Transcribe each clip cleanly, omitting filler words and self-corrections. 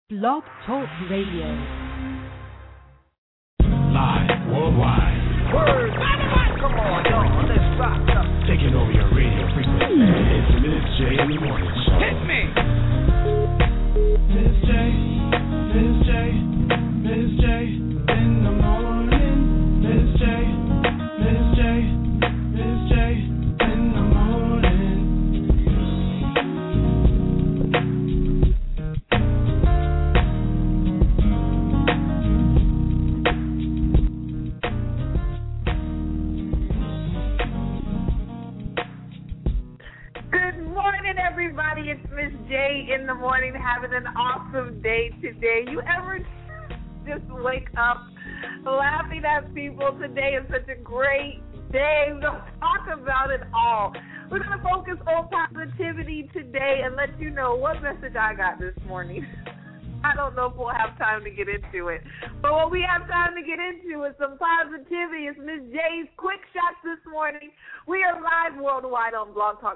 Blog Talk Radio. Live worldwide. Word. Come on, y'all. Let's rock up. Taking over your radio frequency. It's Miss J in the morning show. Hit me. Miss J, Miss J, Miss J in the morning. Miss J, Miss J, Miss J in the morning. Good morning, everybody. It's Miss J in the morning, having an awesome day today. You ever just wake up laughing at people? Today is such a great day. We're going to talk about it all. We're going to focus on positivity today and let you know what message I got this morning. I don't know if we'll have time to get into it. But what we have time to get into is some positivity. It's Miss J's Quick Shots this morning. We are live worldwide on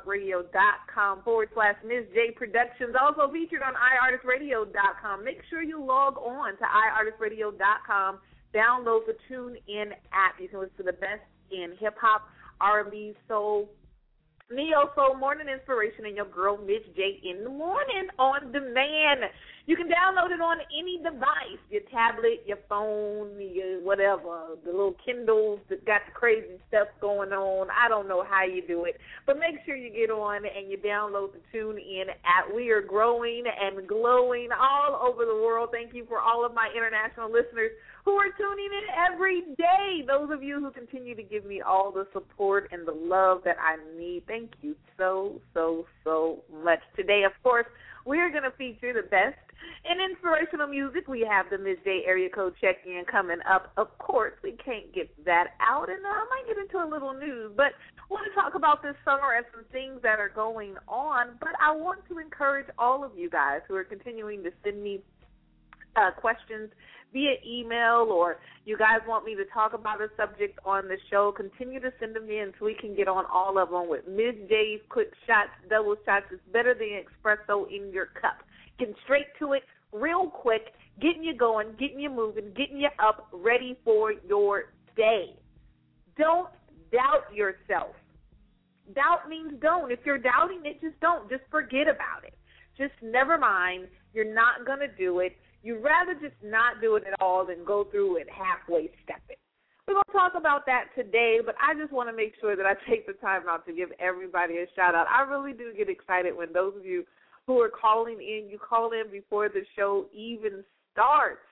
blogtalkradio.com/Miss J Productions. Also featured on iArtistRadio.com. Make sure you log on to iArtistRadio.com. Download the TuneIn app. You can listen to the best in hip-hop, R&B, soul, neo-soul, morning inspiration, and your girl Miss J in the morning on demand. You can download it on any device, your tablet, your phone, your whatever, the little Kindles that got the crazy stuff going on. I don't know how you do it, but make sure you get on and you download the TuneIn app. We are growing and glowing all over the world. Thank you for all of my international listeners who are tuning in every day. Those of you who continue to give me all the support and the love that I need, thank you so, so, so much. Today, of course, we're going to feature the best in inspirational music. We have the Miss J area code check-in coming up. Of course, we can't get that out, and I might get into a little news, but I want to talk about this summer and some things that are going on. But I want to encourage all of you guys who are continuing to send me questions via email, or you guys want me to talk about a subject on the show, continue to send them in so we can get on all of them with Miss J's Quick Shots, double shots. It's better than espresso in your cup. Getting straight to it real quick, getting you going, getting you moving, getting you up, ready for your day. Don't doubt yourself. Doubt means don't. If you're doubting it, just don't. Just forget about it. Just never mind. You're not going to do it. You'd rather just not do it at all than go through it halfway stepping. We're going to talk about that today, but I just want to make sure that I take the time out to give everybody a shout-out. I really do get excited when those of you who are calling in, you call in before the show even starts.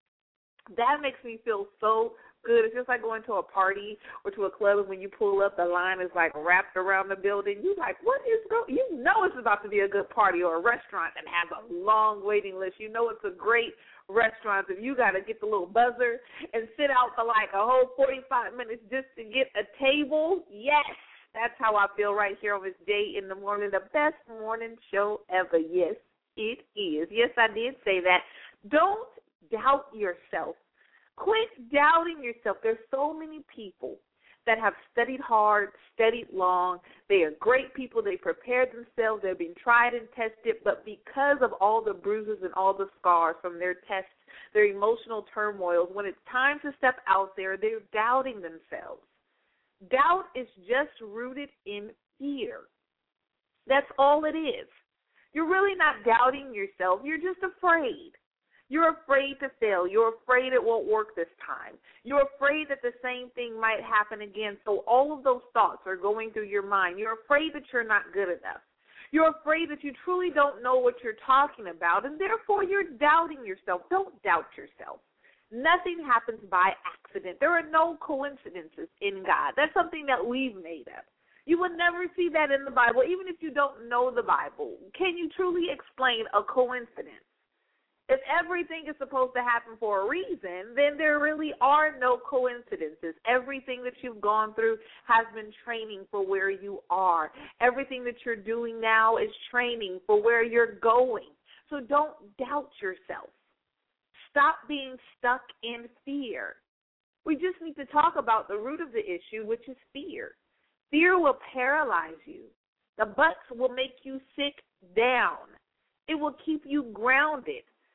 That makes me feel so good. It's just like going to a party or to a club, and when you pull up, the line is like wrapped around the building. You're like, what is going on? You know it's about to be a good party, or a restaurant that has a long waiting list. You know it's a great restaurant if you got to get the little buzzer and sit out for like a whole 45 minutes just to get a table. Yes, that's how I feel right here on Miss J in the morning, the best morning show ever. Yes, it is. Yes, I did say that. Don't doubt yourself. Quit doubting yourself. There's so many people that have studied hard, studied long. They are great people. They prepared themselves. They've been tried and tested, but because of all the bruises and all the scars from their tests, their emotional turmoils, when it's time to step out there, they're doubting themselves. Doubt is just rooted in fear. That's all it is. You're really not doubting yourself. You're just afraid. You're afraid to fail. You're afraid it won't work this time. You're afraid that the same thing might happen again. So all of those thoughts are going through your mind. You're afraid that you're not good enough. You're afraid that you truly don't know what you're talking about, and therefore you're doubting yourself. Don't doubt yourself. Nothing happens by accident. There are no coincidences in God. That's something that we've made up. You will never see that in the Bible, even if you don't know the Bible. Can you truly explain a coincidence? If everything is supposed to happen for a reason, then there really are no coincidences. Everything that you've gone through has been training for where you are. Everything that you're doing now is training for where you're going. So don't doubt yourself. Stop being stuck in fear. We just need to talk about the root of the issue, which is fear. Fear will paralyze you. The buts will make you sit down. It will keep you grounded.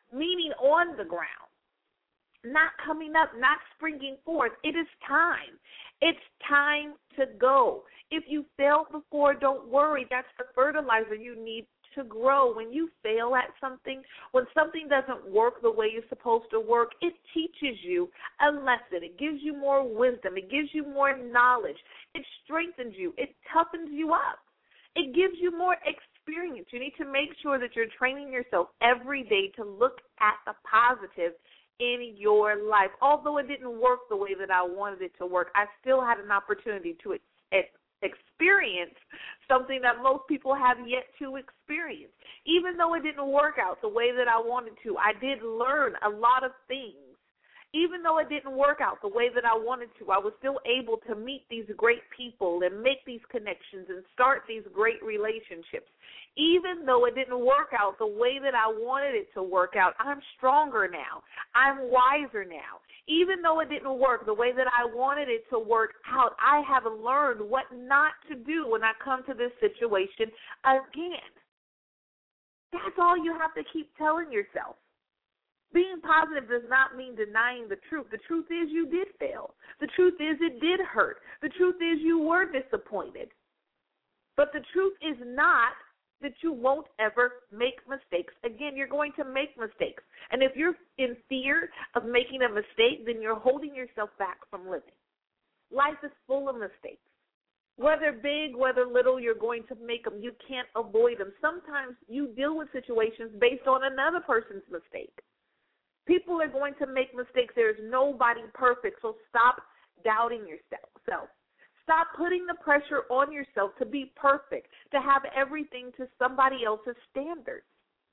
meaning on the ground, not coming up, not springing forth. It is time. It's time to go. If you failed before, don't worry. That's the fertilizer you need to grow. When you fail at something, when something doesn't work the way it's supposed to work, it teaches you a lesson. It gives you more wisdom. It gives you more knowledge. It strengthens you. It toughens you up. It gives you more experience. You need to make sure that you're training yourself every day to look at the positive in your life. Although it didn't work the way that I wanted it to work, I still had an opportunity to experience something that most people have yet to experience. Even though it didn't work out the way that I wanted to, I did learn a lot of things. Even though it didn't work out the way that I wanted to, I was still able to meet these great people and make these connections and start these great relationships. Even though it didn't work out the way that I wanted it to work out, I'm stronger now. I'm wiser now. Even though it didn't work the way that I wanted it to work out, I have learned what not to do when I come to this situation again. That's all you have to keep telling yourself. Being positive does not mean denying the truth. The truth is you did fail. The truth is it did hurt. The truth is you were disappointed. But the truth is not that you won't ever make mistakes again. You're going to make mistakes. And if you're in fear of making a mistake, then you're holding yourself back from living. Life is full of mistakes. Whether big, whether little, you're going to make them. You can't avoid them. Sometimes you deal with situations based on another person's mistake. People are going to make mistakes. There's nobody perfect, so stop doubting yourself. Stop putting the pressure on yourself to be perfect, to have everything to somebody else's standards.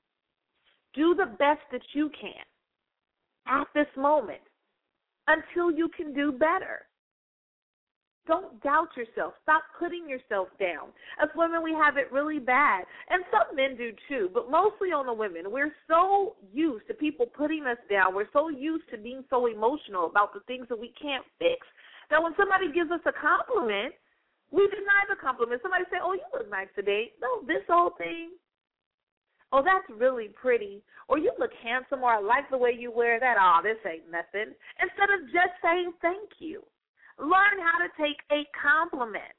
Do the best that you can at this moment until you can do better. Don't doubt yourself. Stop putting yourself down. As women, we have it really bad. And some men do too, but mostly on the women. We're so used to people putting us down. We're so used to being so emotional about the things that we can't fix that when somebody gives us a compliment, we deny the compliment. Somebody say, oh, you look nice today. No, this whole thing. Oh, that's really pretty. Or you look handsome, or I like the way you wear that. Oh, this ain't nothing. Instead of just saying thank you. Learn how to take a compliment.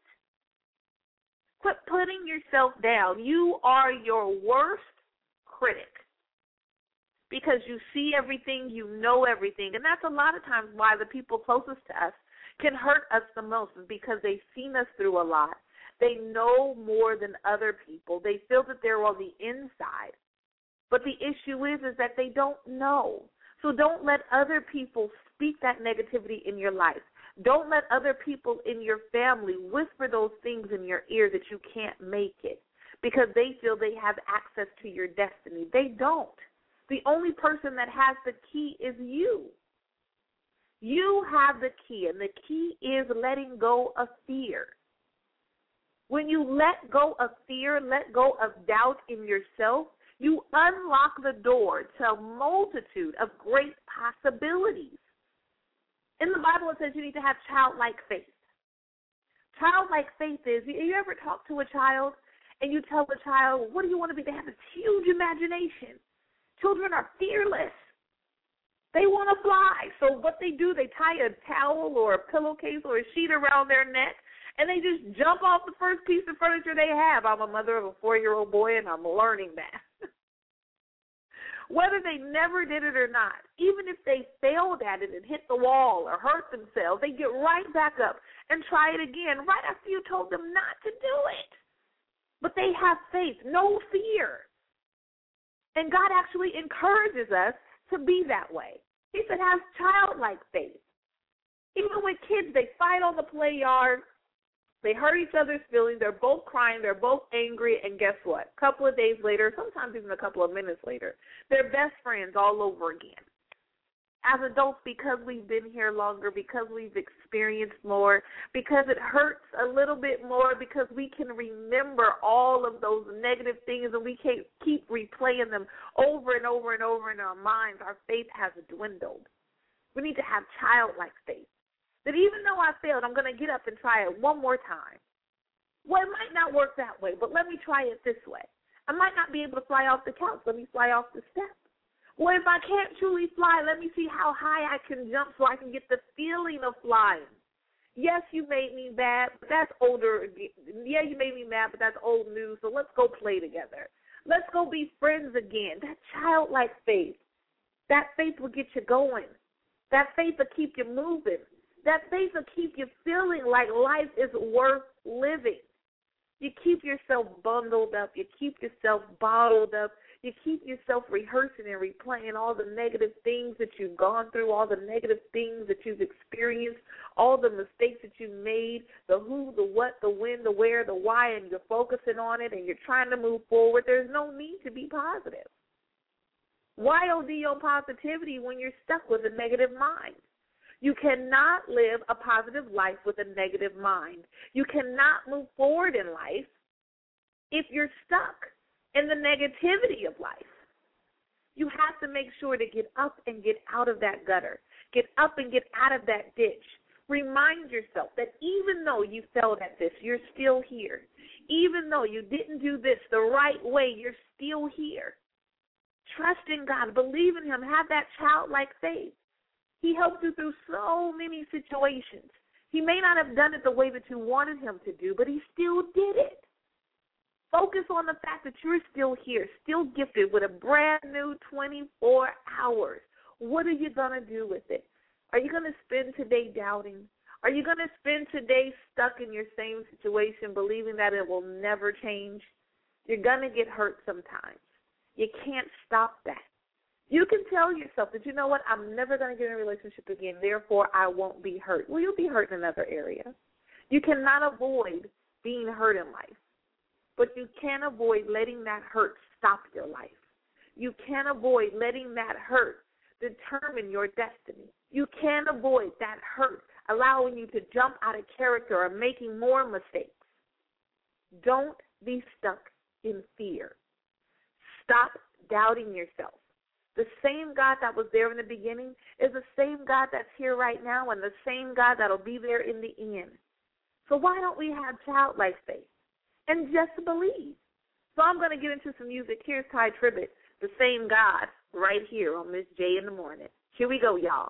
Quit putting yourself down. You are your worst critic because you see everything, you know everything. And that's a lot of times why the people closest to us can hurt us the most, is because they've seen us through a lot. They know more than other people. They feel that they're on the inside. But the issue is that they don't know. So don't let other people speak that negativity in your life. Don't let other people in your family whisper those things in your ear that you can't make it because they feel they have access to your destiny. They don't. The only person that has the key is you. You have the key, and the key is letting go of fear. When you let go of fear, let go of doubt in yourself, you unlock the door to a multitude of great possibilities. In the Bible, it says you need to have childlike faith. Childlike faith is, you ever talk to a child and you tell the child, what do you want to be? They have this huge imagination. Children are fearless. They want to fly. So what they do, they tie a towel or a pillowcase or a sheet around their neck, and they just jump off the first piece of furniture they have. I'm a mother of a 4-year-old boy, and I'm learning that. Whether they never did it or not, even if they failed at it and hit the wall or hurt themselves, they get right back up and try it again right after you told them not to do it. But they have faith, no fear. And God actually encourages us to be that way. He said, have childlike faith. Even with kids, they fight on the play yard. They hurt each other's feelings. They're both crying. They're both angry. And guess what? A couple of days later, sometimes even a couple of minutes later, they're best friends all over again. As adults, because we've been here longer, because we've experienced more, because it hurts a little bit more, because we can remember all of those negative things and we can't keep replaying them over and over and over in our minds, our faith has dwindled. We need to have childlike faith. That even though I failed, I'm going to get up and try it one more time. Well, it might not work that way, but let me try it this way. I might not be able to fly off the couch. Let me fly off the step. Well, if I can't truly fly, let me see how high I can jump so I can get the feeling of flying. Yes, you made me mad, but that's older. Yeah, you made me mad, but that's old news, so let's go play together. Let's go be friends again. That childlike faith, that faith will get you going. That faith will keep you moving. That faith will keep you feeling like life is worth living. You keep yourself bundled up. You keep yourself bottled up. You keep yourself rehearsing and replaying all the negative things that you've gone through, all the negative things that you've experienced, all the mistakes that you made, the who, the what, the when, the where, the why, and you're focusing on it and you're trying to move forward. There's no need to be positive. Why OD on positivity when you're stuck with a negative mind? You cannot live a positive life with a negative mind. You cannot move forward in life if you're stuck in the negativity of life. You have to make sure to get up and get out of that gutter. Get up and get out of that ditch. Remind yourself that even though you failed at this, you're still here. Even though you didn't do this the right way, you're still here. Trust in God. Believe in Him. Have that childlike faith. He helped you through so many situations. He may not have done it the way that you wanted Him to do, but He still did it. Focus on the fact that you're still here, still gifted with a brand new 24 hours. What are you going to do with it? Are you going to spend today doubting? Are you going to spend today stuck in your same situation, believing that it will never change? You're going to get hurt sometimes. You can't stop that. You can tell yourself that, you know what, I'm never going to get in a relationship again, therefore I won't be hurt. Well, you'll be hurt in another area. You cannot avoid being hurt in life, but you can avoid letting that hurt stop your life. You can avoid letting that hurt determine your destiny. You can avoid that hurt allowing you to jump out of character or making more mistakes. Don't be stuck in fear. Stop doubting yourself. The same God that was there in the beginning is the same God that's here right now and the same God that'll be there in the end. So why don't we have childlike faith and just believe? So I'm going to get into some music. Here's Ty Tribbett, The Same God, right here on Miss J in the Morning. Here we go, y'all.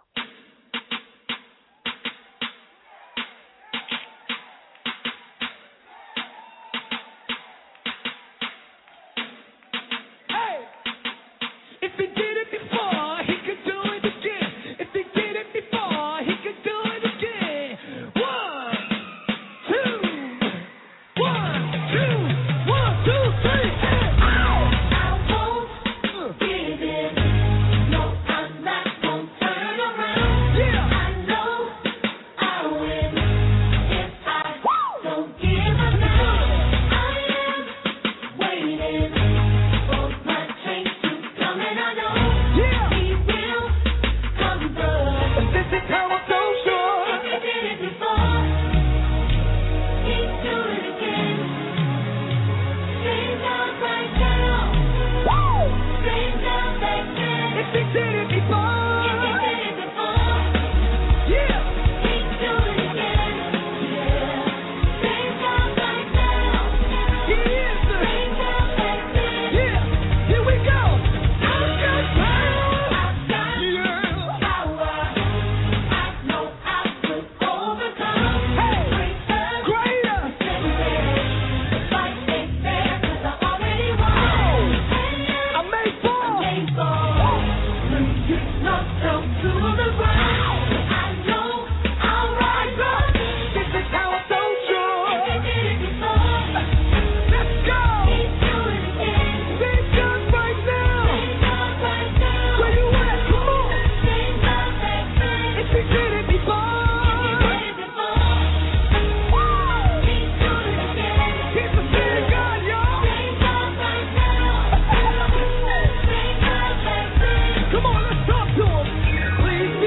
Come on, let's talk to him. Please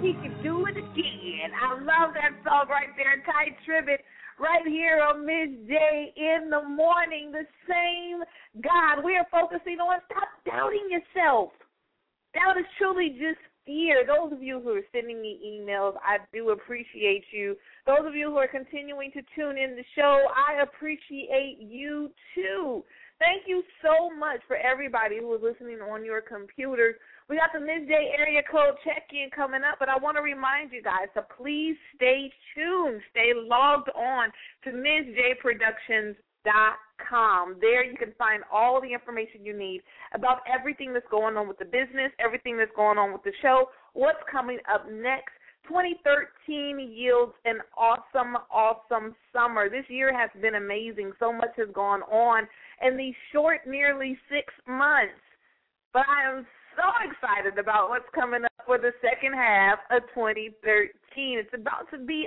he can do it again. I love that song right there, Ty Tribbett, right here on Miss J in the morning. The same God. We are focusing on stop doubting yourself. Doubt is truly just fear. Those of you who are sending me emails, I do appreciate you. Those of you who are continuing to tune in the show, I appreciate you too. Thank you so much for everybody who is listening on your computers. We got the Ms. J area code check-in coming up, but I want to remind you guys to please stay tuned, stay logged on to MsJProductions.com. There you can find all the information you need about everything that's going on with the business, everything that's going on with the show, what's coming up next. 2013 yields an awesome, awesome summer. This year has been amazing. So much has gone on in these short, nearly 6 months. But I am so excited about what's coming up for the second half of 2013. It's about to be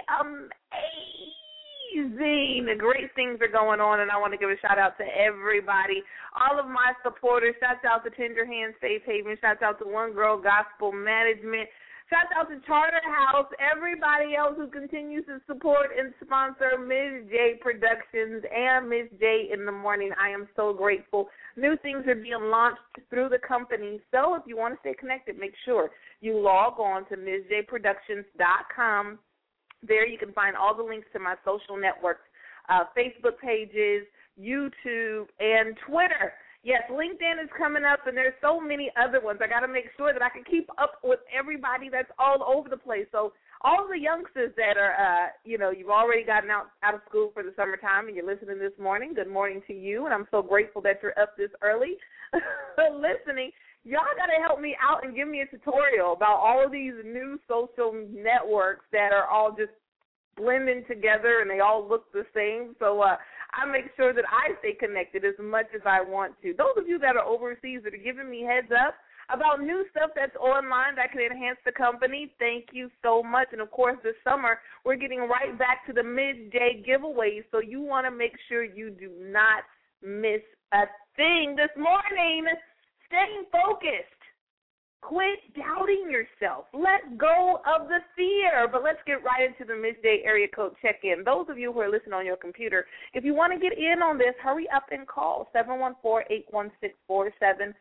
amazing. The great things are going on, and I want to give a shout-out to everybody, all of my supporters. Shouts out to Tender Hands Safe Haven. Shouts out to One Girl Gospel Management. Shout out to Charter House, everybody else who continues to support and sponsor Ms. J Productions and Ms. J in the morning. I am so grateful. New things are being launched through the company. So if you want to stay connected, make sure you log on to MsJProductions.com. There you can find all the links to my social networks, Facebook pages, YouTube, and Twitter. Yes, LinkedIn is coming up, and there's so many other ones. I got to make sure that I can keep up with everybody that's all over the place. So all the youngsters that are, you've already gotten out of school for the summertime and you're listening this morning, good morning to you, and I'm so grateful that you're up this early listening. Y'all got to help me out and give me a tutorial about all of these new social networks that are all just blending together and they all look the same. So I make sure that I stay connected as much as I want to. Those of you that are overseas that are giving me heads up about new stuff that's online that can enhance the company, thank you so much. And, of course, this summer we're getting right back to the Ms. J giveaways, so you want to make sure you do not miss a thing this morning. Staying focused. Quit doubting yourself. Let go of the fear. But let's get right into the Ms. J area code check-in. Those of you who are listening on your computer, if you want to get in on this, hurry up and call 714-816-4743.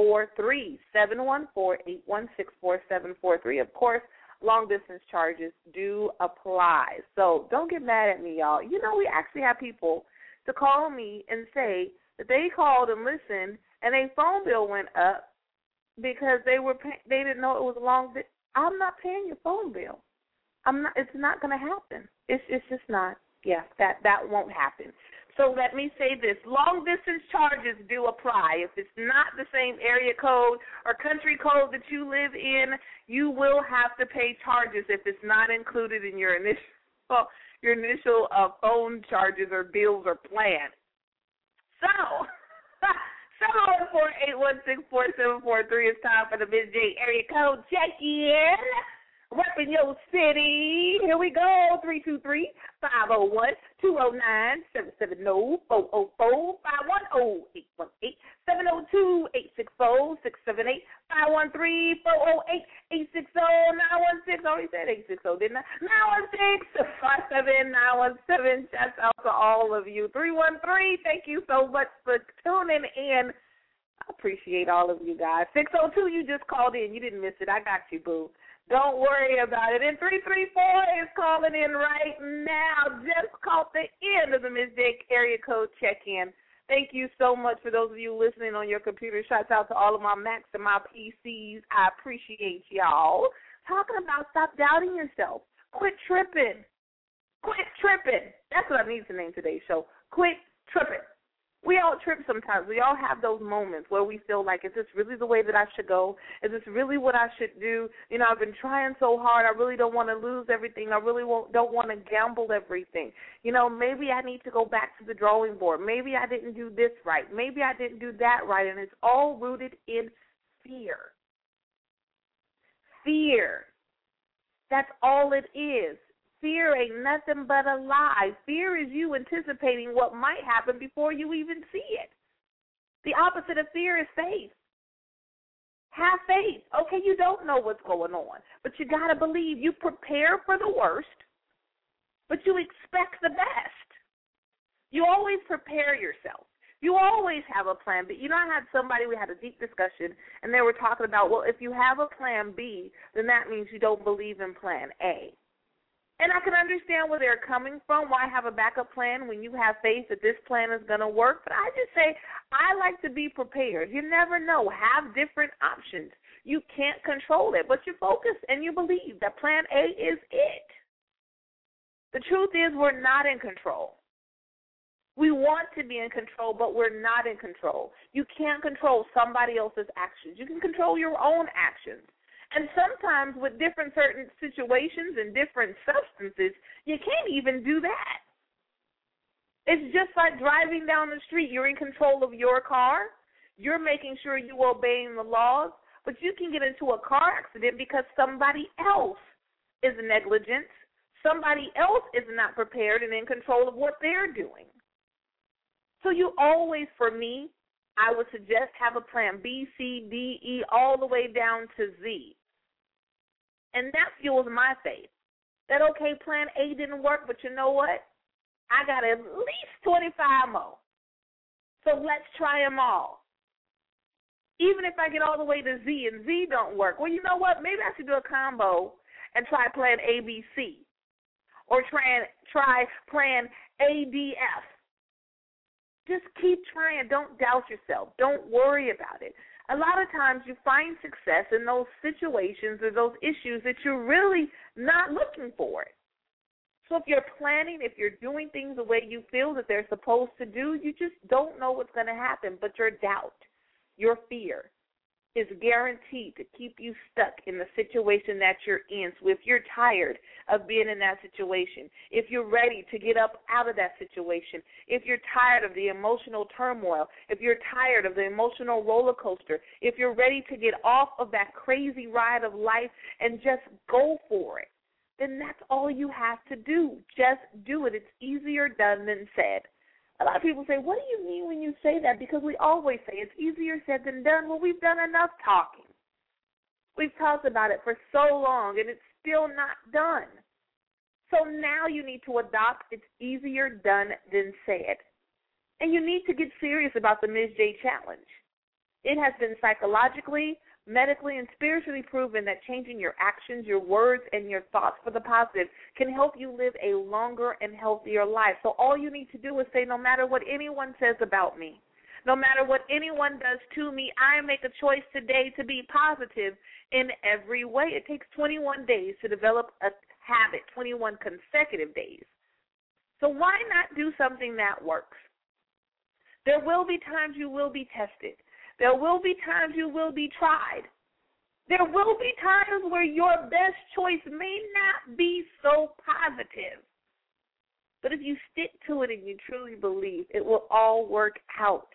714-816-4743. Of course, long-distance charges do apply. So don't get mad at me, y'all. You know, we actually have people to call me and say that they called and listened and their phone bill went up because they didn't know it was long. I'm not paying your phone bill. It's not going to happen. It's just not. Yeah, that won't happen. So let me say this. Long-distance charges do apply. If it's not the same area code or country code that you live in, you will have to pay charges if it's not included in your initial phone charges or bills or plan. So 714-816-4743 is time for the Ms. J area code check-in. Repping your city. Here we go. 323-501-209-770-404-510-818, 702-860-678, 513-408-860-916. Already said 860, didn't I? 916-579-17. Shouts out to all of you. 313, thank you so much for tuning in. I appreciate all of you guys. 602, you just called in. You didn't miss it. I got you, boo. Don't worry about it. And 334 is calling in right now. Just caught the end of the Ms. J area code check-in. Thank you so much for those of you listening on your computer. Shouts out to all of my Macs and my PCs. I appreciate y'all. Talking about stop doubting yourself. Quit tripping. Quit tripping. That's what I need to name today's show. Quit tripping. We all trip sometimes. We all have those moments where we feel like, is this really the way that I should go? Is this really what I should do? You know, I've been trying so hard. I really don't want to lose everything. I really don't want to gamble everything. You know, maybe I need to go back to the drawing board. Maybe I didn't do this right. Maybe I didn't do that right. And it's all rooted in fear. Fear. That's all it is. Fear ain't nothing but a lie. Fear is you anticipating what might happen before you even see it. The opposite of fear is faith. Have faith. Okay, you don't know what's going on, but you got to believe. You prepare for the worst, but you expect the best. You always prepare yourself. You always have a plan B. You know, I had somebody, we had a deep discussion, and they were talking about, well, if you have a plan B, then that means you don't believe in plan A. And I can understand where they're coming from, why have a backup plan when you have faith that this plan is going to work. But I just say I like to be prepared. You never know. Have different options. You can't control it, but you focus and you believe that plan A is it. The truth is we're not in control. We want to be in control, but we're not in control. You can't control somebody else's actions. You can control your own actions. And sometimes with different certain situations and different substances, you can't even do that. It's just like driving down the street. You're in control of your car. You're making sure you're obeying the laws, but you can get into a car accident because somebody else is negligent. Somebody else is not prepared and in control of what they're doing. So you always, for me, I would suggest have a plan B, C, D, E, all the way down to Z. And that fuels my faith. That, okay, plan A didn't work, but you know what? I got at least 25 more. So let's try them all. Even if I get all the way to Z and Z don't work, well, you know what? Maybe I should do a combo and try plan A, B, C. Or try plan A, D, F. Just keep trying. Don't doubt yourself. Don't worry about it. A lot of times you find success in those situations or those issues that you're really not looking for. So if you're planning, if you're doing things the way you feel that they're supposed to do, you just don't know what's going to happen. But your doubt, your fear is guaranteed to keep you stuck in the situation that you're in. So if you're tired of being in that situation, if you're ready to get up out of that situation, if you're tired of the emotional turmoil, if you're tired of the emotional roller coaster, if you're ready to get off of that crazy ride of life and just go for it, then that's all you have to do. Just do it. It's easier done than said. A lot of people say, what do you mean when you say that? Because we always say it's easier said than done. Well, we've done enough talking. We've talked about it for so long, and it's still not done. So now you need to adopt it's easier done than said. And you need to get serious about the Ms. J Challenge. It has been psychologically, medically, and spiritually proven that changing your actions, your words, and your thoughts for the positive can help you live a longer and healthier life. So all you need to do is say, no matter what anyone says about me, no matter what anyone does to me, I make a choice today to be positive in every way. It takes 21 days to develop a habit, 21 consecutive days. So why not do something that works? There will be times you will be tested. There will be times you will be tried. There will be times where your best choice may not be so positive. But if you stick to it and you truly believe, it will all work out.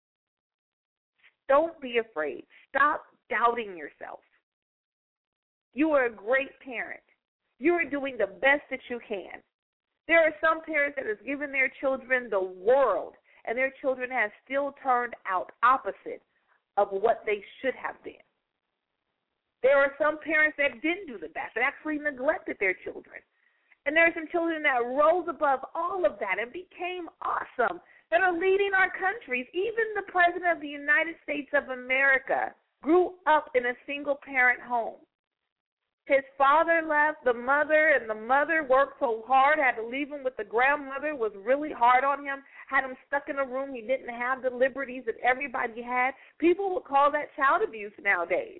Don't be afraid. Stop doubting yourself. You are a great parent. You are doing the best that you can. There are some parents that have given their children the world, and their children have still turned out opposite of what they should have been. There are some parents that didn't do the best, that actually neglected their children. And there are some children that rose above all of that and became awesome, that are leading our countries. Even the President of the United States of America grew up in a single-parent home. His father left, the mother worked so hard, had to leave him with the grandmother, was really hard on him, had him stuck in a room. He didn't have the liberties that everybody had. People would call that child abuse nowadays.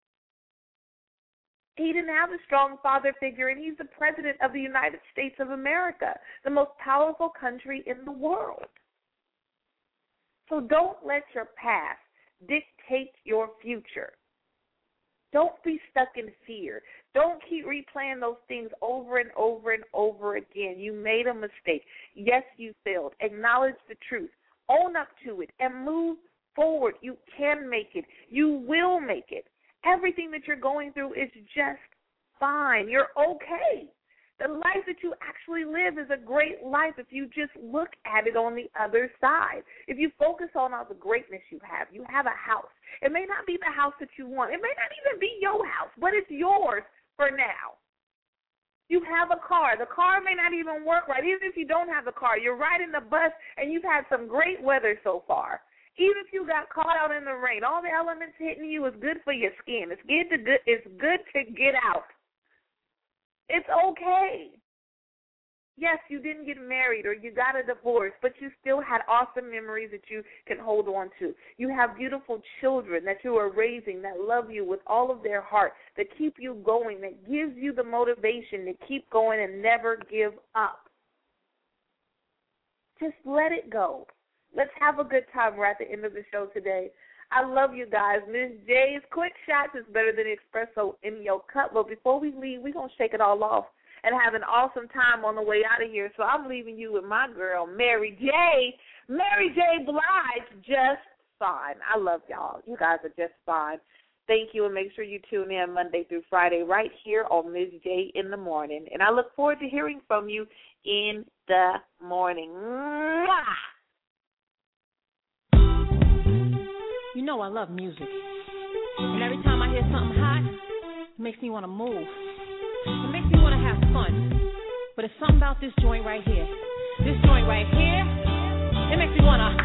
He didn't have a strong father figure, and he's the President of the United States of America, the most powerful country in the world. So don't let your past dictate your future. Don't be stuck in fear. Don't keep replaying those things over and over and over again. You made a mistake. Yes, you failed. Acknowledge the truth. Own up to it and move forward. You can make it. You will make it. Everything that you're going through is just fine. You're okay. The life that you actually live is a great life if you just look at it on the other side. If you focus on all the greatness you have a house. It may not be the house that you want. It may not even be your house, but it's yours for now. You have a car. The car may not even work right. Even if you don't have the car, you're riding the bus and you've had some great weather so far. Even if you got caught out in the rain, all the elements hitting you is good for your skin. It's good to get out. It's okay. Yes, you didn't get married or you got a divorce, but you still had awesome memories that you can hold on to. You have beautiful children that you are raising that love you with all of their heart, that keep you going, that gives you the motivation to keep going and never give up. Just let it go. Let's have a good time. We're at the end of the show today. I love you guys. Miss J's Quick Shots is better than espresso in your cup. But before we leave, we're going to shake it all off and have an awesome time on the way out of here. So I'm leaving you with my girl, Mary J. Mary J. Blige, Just Fine. I love y'all. You guys are just fine. Thank you, and make sure you tune in Monday through Friday right here on Ms. J in the Morning. And I look forward to hearing from you in the morning. Mwah! You know I love music. And every time I hear something hot, it makes me want to move. It makes me want to have fun. But it's something about this joint right here. This joint right here, it makes me want to...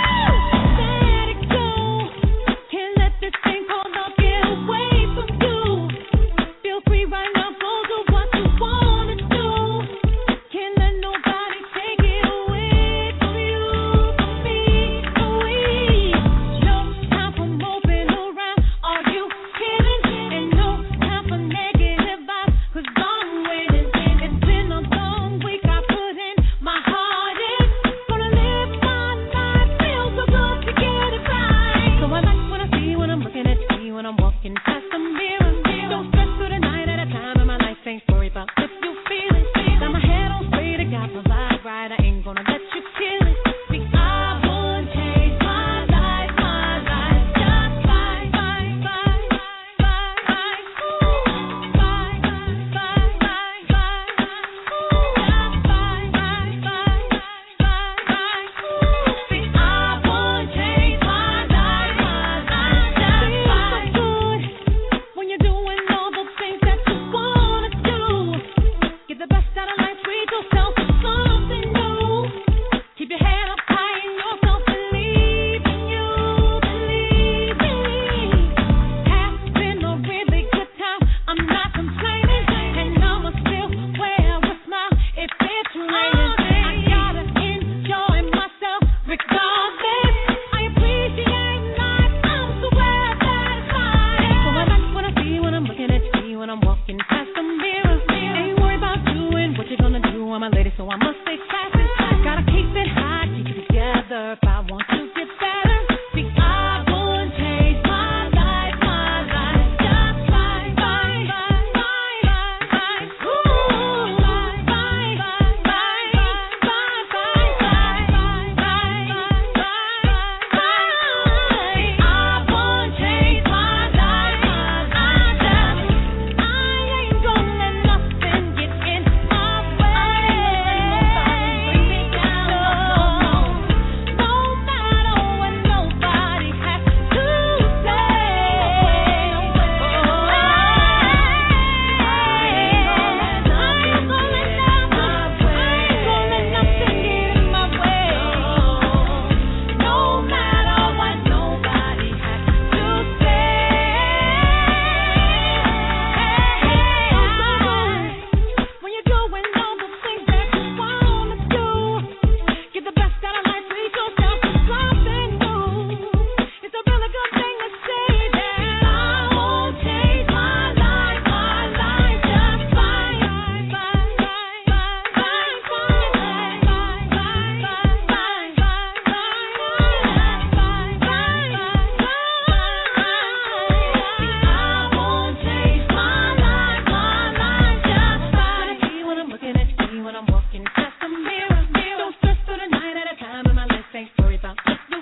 Let it go. Can't let this thing called love get away from you. Feel free right now, go do what you want to do. Can't let nobody take it away from you, from me, from we. No time for moping around. Are you kidding? And no time for negative vibes, 'cause I'm waiting. It's been a long week, I put in my heart in. Gonna live my life, feel so good to get it right. So I like what I see when I'm looking at you, when I'm walking past the mirror. Don't stress through the night at a time in my life, ain't worried about if you feel it. Got my head on straight, I got my vibe right, I ain't gonna let you kill it. See, I won't change my life, just fine, fine, fine, fine, fine, ooh, fine, fine, fine, fine, fine, ooh, just fine, fine, fine, fine, fine, ooh. See, I won't change my life, just fine. Good when you're doing all the things that you wanna do. Get the best out of life, treat yourself to something new. Keep your head up high in yourself, believe in you, believe me. Has been a really good time, I'm not complaining, and I'ma still wear a smile if it's raining. I gotta enjoy myself regardless. I appreciate life, I'm so glad that it's mine. So I like what I see when I'm looking at you, when I'm walking past the mirror. Ain't worried about doing what you're gonna do, I'm a lady, so I must stay classy. Gotta keep it hot, keep it together if I want to get better. See, I won't change my life, just fine, fine, fine, fine, fine, ooh, fine, fine, fine, fine, fine, fine, fine, fine, fine, fine. I won't change my life, I ain't gonna let nothing get in my way. Bring me down, no matter what nobody has to say. I ain't gonna let nothing get in my way. No matter what nobody has to say. When you're doing all the things that you wanna do, get the best out of life, treat yourself to something new. It's a really good thing to say that I won't change my life, just fine, fine, fine, fine, fine, fine, fine, fine, fine, fine, I won't change my life, just fine. See when I'm looking at you, when I'm walking past the mirror. Don't stress through the night at a time, and my life ain't worried about what you